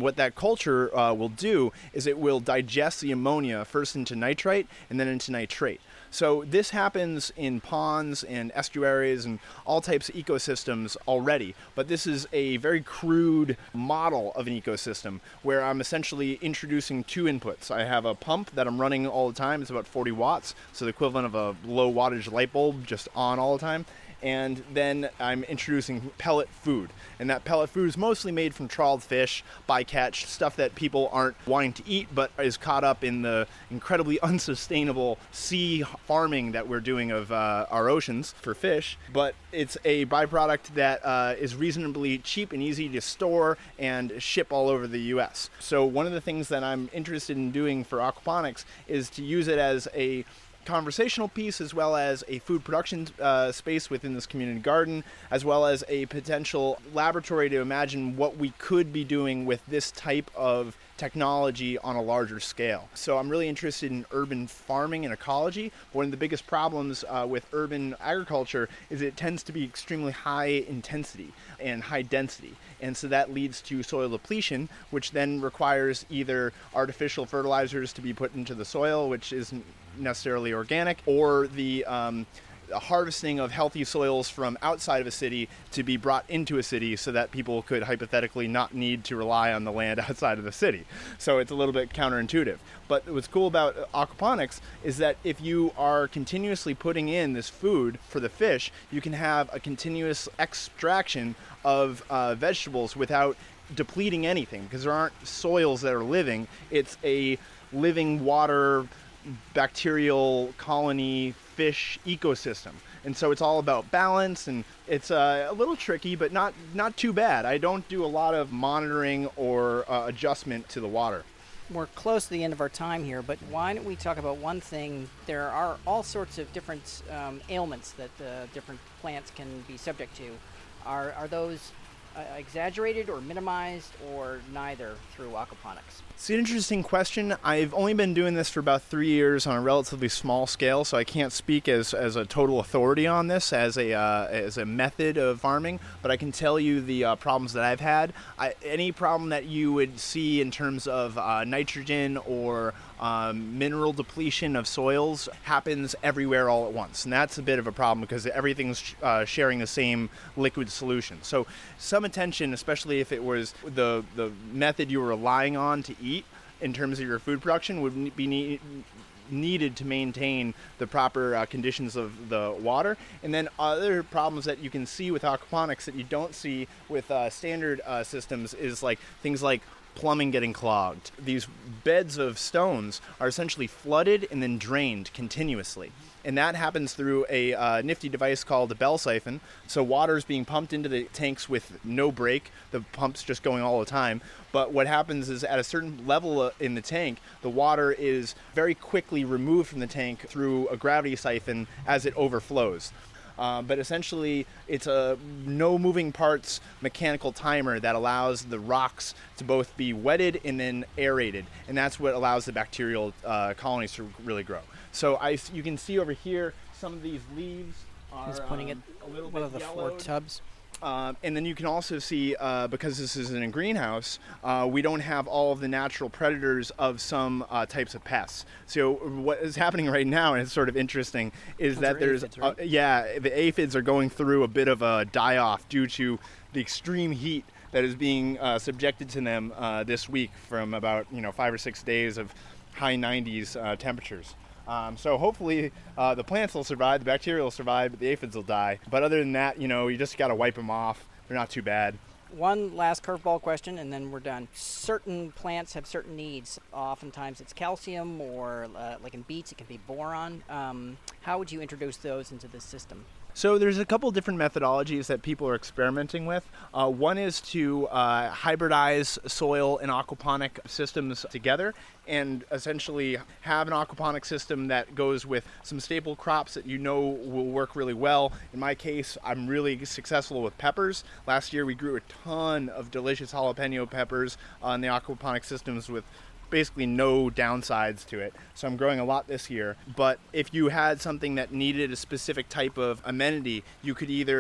what that culture will do is it will digest the ammonia first into nitrite and then into nitrate. So this happens in ponds and estuaries and all types of ecosystems already, but this is a very crude model of an ecosystem where I'm essentially introducing two inputs. I have a pump that I'm running all the time. It's about 40 watts, so the equivalent of a low wattage light bulb just on all the time. And then I'm introducing pellet food. And that pellet food is mostly made from trawled fish, bycatch, stuff that people aren't wanting to eat, but is caught up in the incredibly unsustainable sea farming that we're doing of our oceans for fish. But it's a byproduct that is reasonably cheap and easy to store and ship all over the U.S. So one of the things that I'm interested in doing for aquaponics is to use it as a conversational piece, as well as a food production space within this community garden, as well as a potential laboratory to imagine what we could be doing with this type of technology on a larger scale. So I'm really interested in urban farming and ecology. One of the biggest problems with urban agriculture is it tends to be extremely high intensity and high density. And so that leads to soil depletion, which then requires either artificial fertilizers to be put into the soil, which isn't necessarily organic, or the harvesting of healthy soils from outside of a city to be brought into a city so that people could hypothetically not need to rely on the land outside of the city. So it's a little bit counterintuitive. But what's cool about aquaponics is that if you are continuously putting in this food for the fish, you can have a continuous extraction of vegetables without depleting anything, because there aren't soils that are living. It's a living water bacterial colony fish ecosystem, and so it's all about balance, and it's a little tricky, but not too bad. I don't do a lot of monitoring or adjustment to the water. We're close to the end of our time here, but why don't we talk about one thing? There are all sorts of different ailments that different plants can be subject to. Are those exaggerated or minimized, or neither through aquaponics? It's an interesting question. I've only been doing this for about 3 years on a relatively small scale, so I can't speak as a total authority on this as a method of farming, but I can tell you the problems that I've had. Any problem that you would see in terms of nitrogen or mineral depletion of soils happens everywhere all at once, and that's a bit of a problem because everything's sharing the same liquid solution. So some attention, especially if it was the method you were relying on to eat in terms of your food production, would be needed to maintain the proper conditions of the water. And then other problems that you can see with aquaponics that you don't see with standard systems is like things like plumbing getting clogged. These beds of stones are essentially flooded and then drained continuously. And that happens through a nifty device called a bell siphon. So water is being pumped into the tanks with no break. The pump's just going all the time. But what happens is at a certain level in the tank, the water is very quickly removed from the tank through a gravity siphon as it overflows. But essentially, it's a no moving parts mechanical timer that allows the rocks to both be wetted and then aerated. And that's what allows the bacterial colonies to really grow. So you can see over here, some of these leaves are He's putting it a little one bit of the yellowed. 4 tubs. And then you can also see, because this is in a greenhouse, we don't have all of the natural predators of some types of pests. So what is happening right now, and it's sort of interesting, is that there's, aphids, right? the aphids are going through a bit of a die-off due to the extreme heat that is being subjected to them this week from about 5 or 6 days of high 90s temperatures. So hopefully the plants will survive, the bacteria will survive, but the aphids will die. But other than that, you just got to wipe them off. They're not too bad. One last curveball question, and then we're done. Certain plants have certain needs. Oftentimes it's calcium, or like in beets, it can be boron. How would you introduce those into the system? So there's a couple different methodologies that people are experimenting with. One is to hybridize soil and aquaponic systems together and essentially have an aquaponic system that goes with some staple crops that will work really well. In my case, I'm really successful with peppers. Last year we grew a ton of delicious jalapeno peppers on the aquaponic systems with basically no downsides to it. So I'm growing a lot this year. But if you had something that needed a specific type of amenity, you could either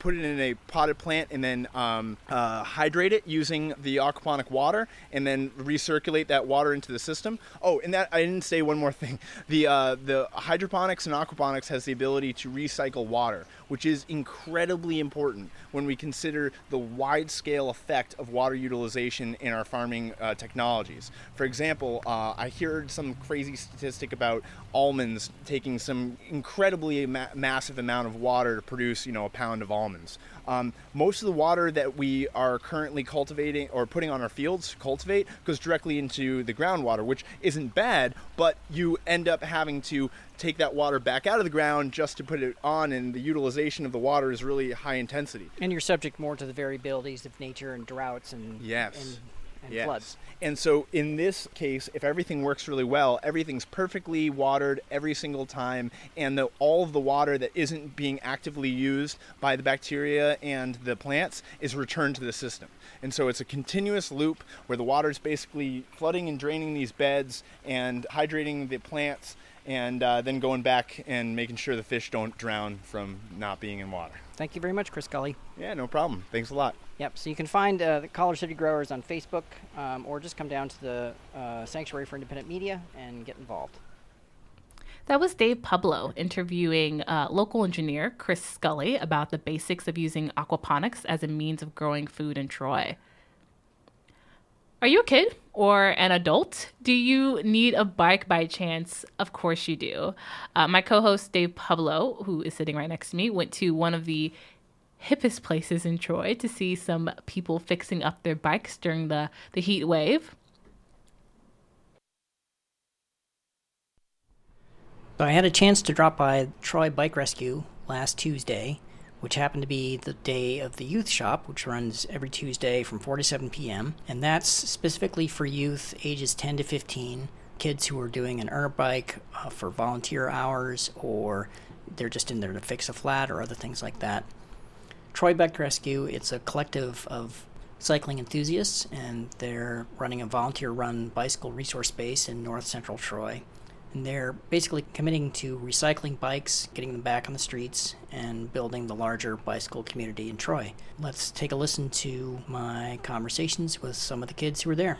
put it in a potted plant and then hydrate it using the aquaponic water, and then recirculate that water into the system. Oh, and that I didn't say one more thing. The hydroponics and aquaponics has the ability to recycle water, which is incredibly important when we consider the wide-scale effect of water utilization in our farming technologies. For example, I heard some crazy statistic about almonds taking some incredibly massive amount of water to produce, a pound of almonds. Most of the water that we are currently cultivating or putting on our fields to cultivate goes directly into the groundwater, which isn't bad, but you end up having to take that water back out of the ground just to put it on, and the utilization of the water is really high intensity. And you're subject more to the variabilities of nature and droughts and floods. And so in this case, if everything works really well, everything's perfectly watered every single time, and all of the water that isn't being actively used by the bacteria and the plants is returned to the system. And so it's a continuous loop where the water is basically flooding and draining these beds and hydrating the plants, and then going back and making sure the fish don't drown from not being in water. Thank you very much, Chris Scully. Yeah, no problem. Thanks a lot. Yep, so you can find the College City Growers on Facebook, or just come down to the Sanctuary for Independent Media and get involved. That was Dave Pueblo interviewing local engineer Chris Scully about the basics of using aquaponics as a means of growing food in Troy. Are you a kid or an adult? Do you need a bike by chance? Of course you do. My co-host Dave Pueblo, who is sitting right next to me, went to one of the hippest places in Troy to see some people fixing up their bikes during the heat wave. So I had a chance to drop by Troy Bike Rescue last Tuesday, which happened to be the day of the youth shop, which runs every Tuesday from 4 to 7 p.m. And that's specifically for youth ages 10 to 15, kids who are doing an earn bike for volunteer hours, or they're just in there to fix a flat or other things like that. Troy Bike Rescue, it's a collective of cycling enthusiasts, and they're running a volunteer-run bicycle resource space in north central Troy. And they're basically committing to recycling bikes, getting them back on the streets, and building the larger bicycle community in Troy. Let's take a listen to my conversations with some of the kids who were there.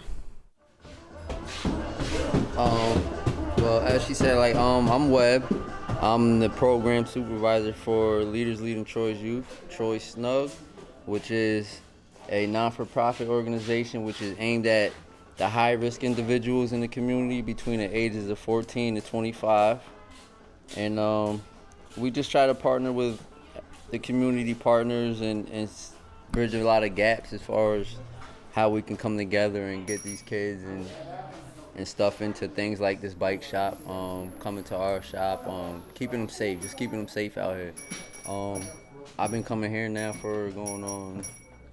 Well, as she said, I'm Webb. I'm the program supervisor for Leaders Leading Troy's Youth, Troy Snug, which is a non-for-profit organization which is aimed at the high-risk individuals in the community between the ages of 14 to 25. And we just try to partner with the community partners and bridge a lot of gaps as far as how we can come together and get these kids and stuff into things like this bike shop, coming to our shop, keeping them safe, just keeping them safe out here. I've been coming here now for going on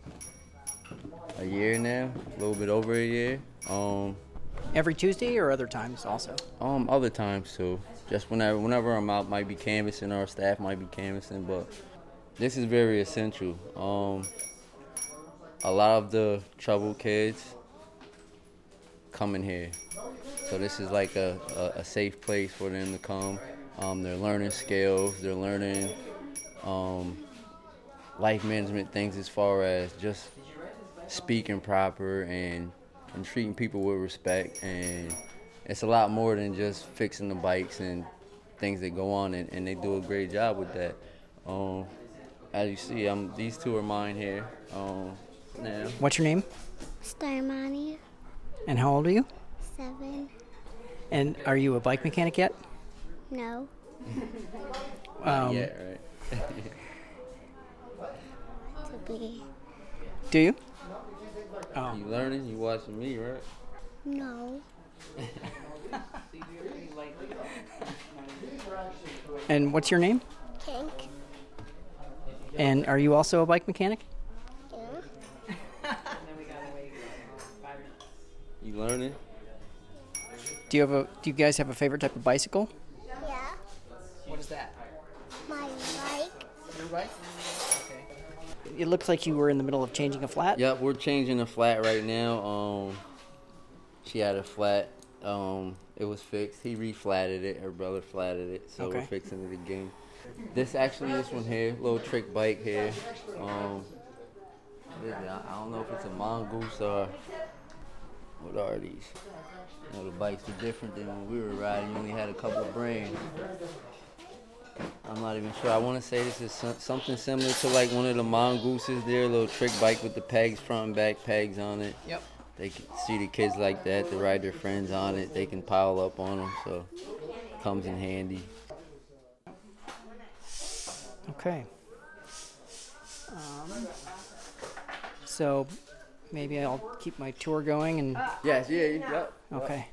a year now, a little bit over a year. Every Tuesday or other times also? Other times too. Just whenever I'm out, might be canvassing, our staff might be canvassing, but this is very essential. A lot of the troubled kids come in here. So this is like a safe place for them to come. They're learning skills, they're learning life management things as far as just speaking proper and treating people with respect. And it's a lot more than just fixing the bikes and things that go on, and they do a great job with that. As you see, these two are mine here now. What's your name? Starmania. And how old are you? 7. And are you a bike mechanic yet? No. Yeah, right. To be. Do you? Oh. You learning? You watching me, right? No. And what's your name? Kink. And are you also a bike mechanic? Yeah. You learning? Do you guys have a favorite type of bicycle? Yeah. What is that? My bike. Your bike? Okay. It looks like you were in the middle of changing a flat. Yep, we're changing a flat right now. She had a flat It was fixed. He reflatted it. Her brother flatted it, so Okay. we're fixing it again. This one here, little trick bike here. I don't know if it's a mongoose or what are these. You know, the bikes are different than when we were riding. You only had a couple of brands. I'm not even sure. I want to say this is something similar to like one of the mongooses there, a little trick bike with the pegs, front and back pegs on it. Yep. They can see the kids like that. They ride their friends on it. They can pile up on them, so it comes in handy. Okay. So maybe I'll keep my tour going and. Yes, yeah. Okay.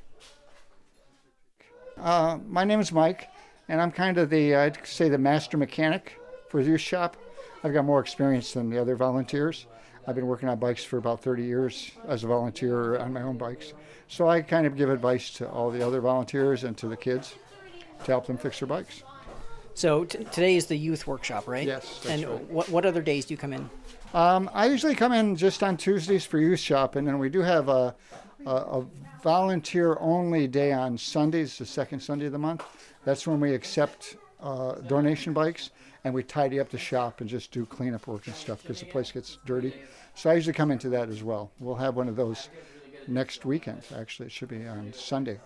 My name is Mike, and I'm kind of I'd say the master mechanic for the youth shop. I've got more experience than the other volunteers. I've been working on bikes for about 30 years as a volunteer on my own bikes. So I kind of give advice to all the other volunteers and to the kids to help them fix their bikes. So today is the youth workshop, right? Yes, that's and right. what other days do you come in? I usually come in just on Tuesdays for youth shop, and then we do have a volunteer-only day on Sundays, the second Sunday of the month. That's when we accept donation bikes, and we tidy up the shop and just do cleanup work and stuff because the place gets dirty. So I usually come into that as well. We'll have one of those next weekend. Actually, it should be on Sunday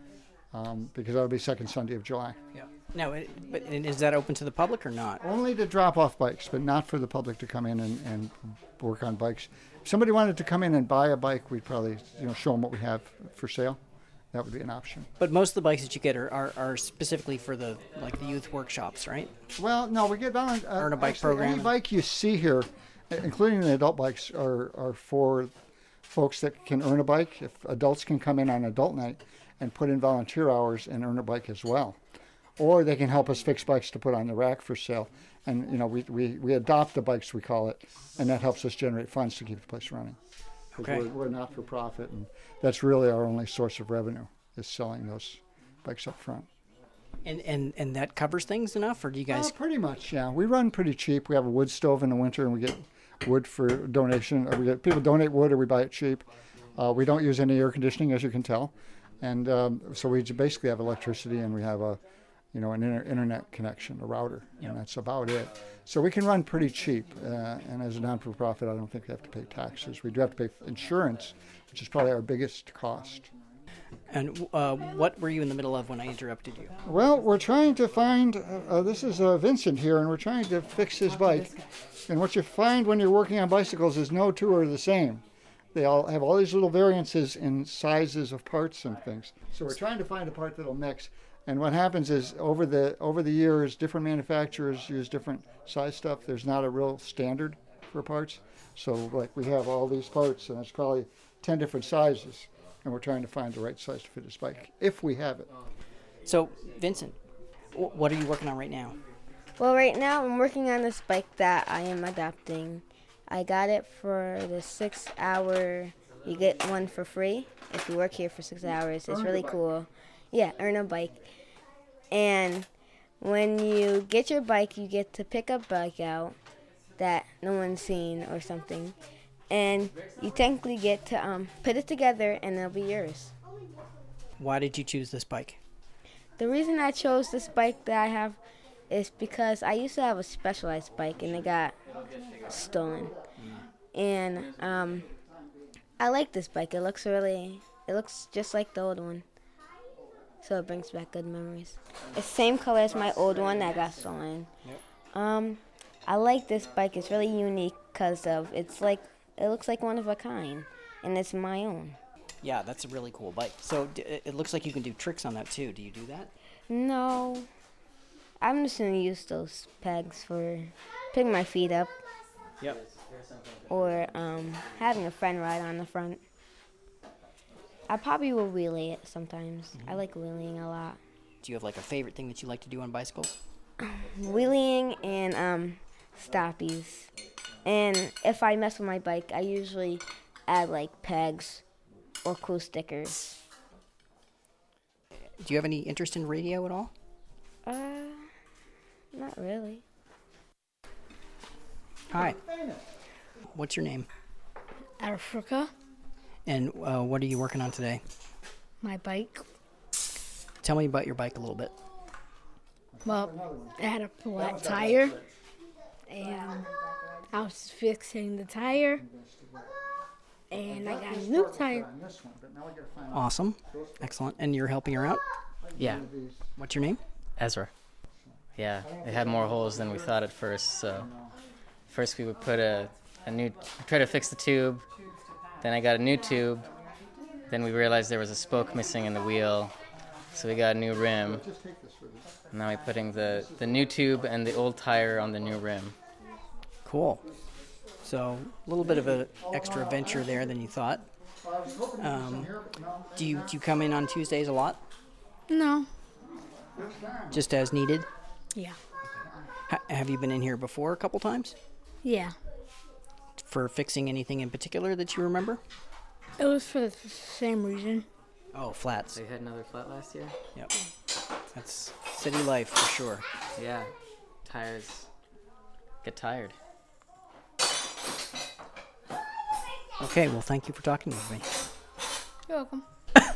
because that'll be second Sunday of July. Yeah. Now, but is that open to the public or not? Only to drop off bikes, but not for the public to come in and work on bikes. If somebody wanted to come in and buy a bike, we'd probably show them what we have for sale. That would be an option. But most of the bikes that you get are specifically for the youth workshops, right? Well, no, we get earn a bike program. Any bike you see here, including the adult bikes, are for folks that can earn a bike. If adults can come in on adult night and put in volunteer hours and earn a bike as well. Or they can help us fix bikes to put on the rack for sale. And, we adopt the bikes, we call it, and that helps us generate funds to keep the place running. Okay. We're not-for-profit, and that's really our only source of revenue, is selling those bikes up front. And that covers things enough, or do you guys... Pretty much, yeah. We run pretty cheap. We have a wood stove in the winter, and we get wood for donation. Or we get people donate wood, or we buy it cheap. We don't use any air conditioning, as you can tell. And so we basically have electricity, and we have an internet connection, a router, and that's about it. So we can run pretty cheap, and as a non-for-profit, I don't think we have to pay taxes. We do have to pay insurance, which is probably our biggest cost. And what were you in the middle of when I interrupted you? Well, we're trying to find, this is Vincent here, and we're trying to fix his bike. And what you find when you're working on bicycles is no two are the same. They all have all these little variances in sizes of parts and things. So we're trying to find a part that'll mix. And what happens is over the years, different manufacturers use different size stuff. There's not a real standard for parts. So we have all these parts, and it's probably 10 different sizes. And we're trying to find the right size to fit this bike, if we have it. So, Vincent, what are you working on right now? Well, right now I'm working on this bike that I am adopting. I got it for the 6 hour, you get one for free if you work here for 6 hours. It's really cool. Yeah, earn a bike. And when you get your bike, you get to pick a bike out that no one's seen or something. And you technically get to put it together and it'll be yours. Why did you choose this bike? The reason I chose this bike that I have is because I used to have a Specialized bike and it got stolen. And I like this bike. It looks just like the old one. So it brings back good memories. It's the same color as my old one that got stolen. Yep. I like this bike. It's really unique because it looks like one of a kind, and it's my own. Yeah, that's a really cool bike. So it looks like you can do tricks on that too. Do you do that? No. I'm just going to use those pegs for picking my feet up. Yep. Or having a friend ride on the front. I probably will wheelie it sometimes. Mm-hmm. I like wheeling a lot. Do you have a favorite thing that you like to do on bicycles? Wheeling and stoppies. And if I mess with my bike, I usually add pegs or cool stickers. Do you have any interest in radio at all? Not really. Hi. What's your name? Africa. And what are you working on today? My bike. Tell me about your bike a little bit. Well, it had a flat tire, and I was fixing the tire, and I got a new tire. Awesome. Excellent. And you're helping her out? Yeah. What's your name? Ezra. Yeah, it had more holes than we thought at first, so first we would put a new, try to fix the tube, then I got a new tube, then we realized there was a spoke missing in the wheel, so we got a new rim. Now we're putting the new tube and the old tire on the new rim. Cool. So a little bit of an extra venture there than you thought. Do you come in on Tuesdays a lot? No. Just as needed? Yeah. Have you been in here before a couple times? Yeah. For fixing anything in particular that you remember? It was for the same reason. Oh, flats. They had another flat last year? Yep. That's city life for sure. Yeah. Tires get tired. Okay, well, thank you for talking with me. You're welcome.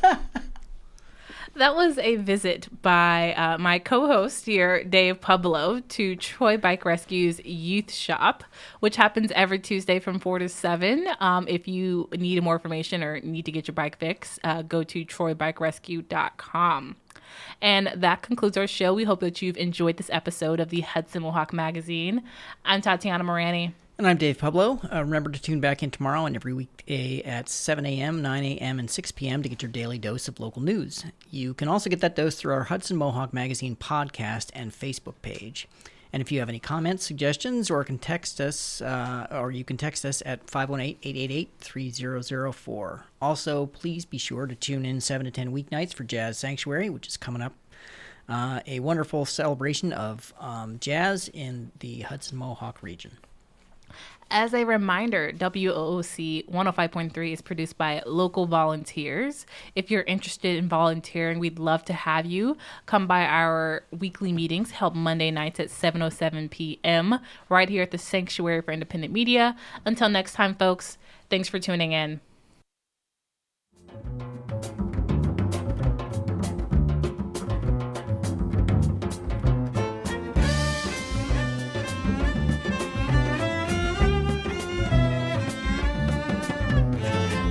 That was a visit by my co-host here, Dave Pueblo, to Troy Bike Rescue's Youth Shop, which happens every Tuesday from 4 to 7. If you need more information or need to get your bike fixed, go to troybikerescue.com. And that concludes our show. We hope that you've enjoyed this episode of the Hudson Mohawk Magazine. I'm Tatiana Morani. And I'm Dave Pueblo. Remember to tune back in tomorrow and every weekday at 7 a.m., 9 a.m., and 6 p.m. to get your daily dose of local news. You can also get that dose through our Hudson Mohawk Magazine podcast and Facebook page. And if you have any comments, suggestions, or can text us, you can text us at 518-888-3004. Also, please be sure to tune in 7 to 10 weeknights for Jazz Sanctuary, which is coming up. A wonderful celebration of jazz in the Hudson Mohawk region. As a reminder, WOOC 105.3 is produced by local volunteers. If you're interested in volunteering, we'd love to have you. Come by our weekly meetings held Monday nights at 7:07 p.m. right here at the Sanctuary for Independent Media. Until next time, folks, thanks for tuning in.